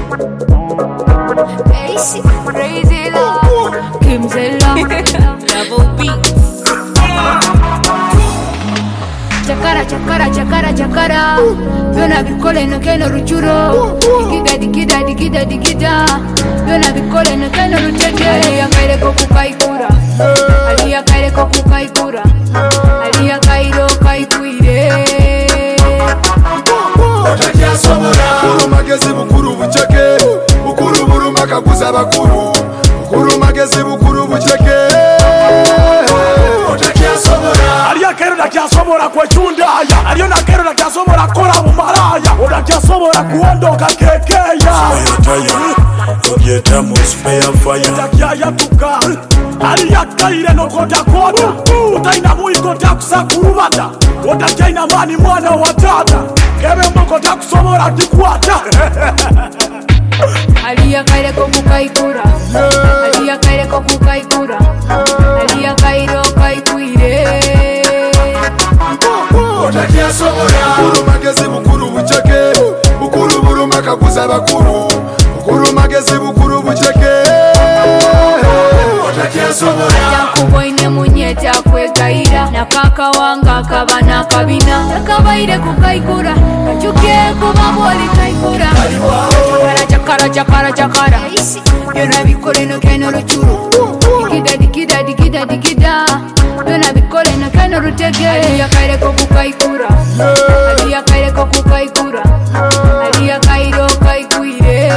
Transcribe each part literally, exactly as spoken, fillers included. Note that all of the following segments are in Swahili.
Crazy, crazy love. Kimzella, double beats. Chakara, chakara, chakara, chakara. Yona bikole no keno ruchuro. Digida, digida, digida, digida. Yona bikole no keno ruchete. Aliya kaire koku kaikura. Aliya kaire koku kaikura. Aliya kairo kaikuire. Otakia sobora. Bukuru magezi bukuru bucheke. Bukuru buru makaguza bakuru. Bukuru magezi bukuru bucheke. Otakia sobora. Aliya kairo takia sobora kwa chunda. Aliyo na kairo takia sobora kora mumaraya. Otakia sobora kuondoka kekeya. Spare tire, ogieta mu spare fire. Takia ya tuka. Aliya kaire no kota kota. Utaina mui kota kusakurubata. Otakia ina mani mwana wa tata. Kebe mboko takusobora kikwata. Aliya kaire koku kaikura. Aliya kaire koku kaikura. Aliya kairo kaikuire. Otakia sobora. Bukuru magezi bukuru bucheke. Bukuru buru makaguza bakuru. Bukuru magezi bukuru bucheke. Otakia sobora. Yakuboine munyeta kwegaira. Na kaka wanga kabana kabina. Yakabaire kukaikura. Kachuke kubamboli kaikura. Chakara, chakara, chakara, chakara. Yona bikole no keno ruchuru. Digida, digida, digida, digida. Yona bikole no keno rutege. Aliya kaire koku kaikura. Aliya kaire koku kaikura. Aliya kairo kaikuire.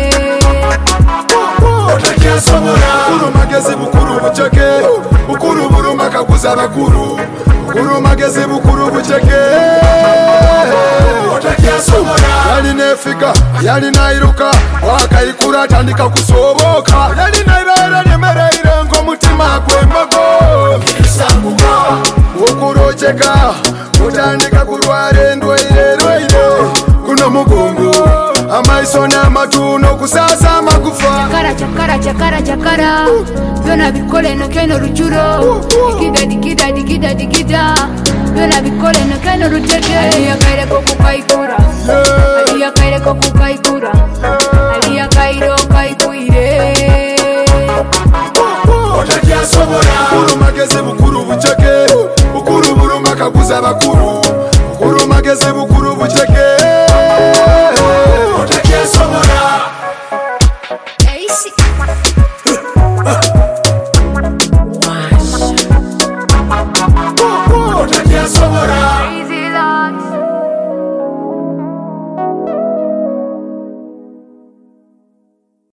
Otakia sobora. Bukuru magezi bukuru bucheke. Bukuru buru makaguza bakuru. Bukuru magezi bukuru bucheke. Otakia sobora. Yali nefika, yali nairuka. Wakaikura tandika kusoboka. Yali naibera nemereire ngo mutima gwembago. Okurocheka, utandika kurware ndwaire ndwaire. Kuno mugongo, amaiso n'amatu n'okusasa makufa. Chakara, chakara, chakara, chakara. Yona bikole no keno ruchuro. Digida, digida, digida, digida. Yona bikole no keno rutege. Aliya kaire koku kaikura. Aliya kaire koku kaikura. Aliya kairo kaikuire. Otakia sobora. Bukuru magezi bukuru bucheke. Bukuru buru makaguza bakuru. Bukuru magezi bukuru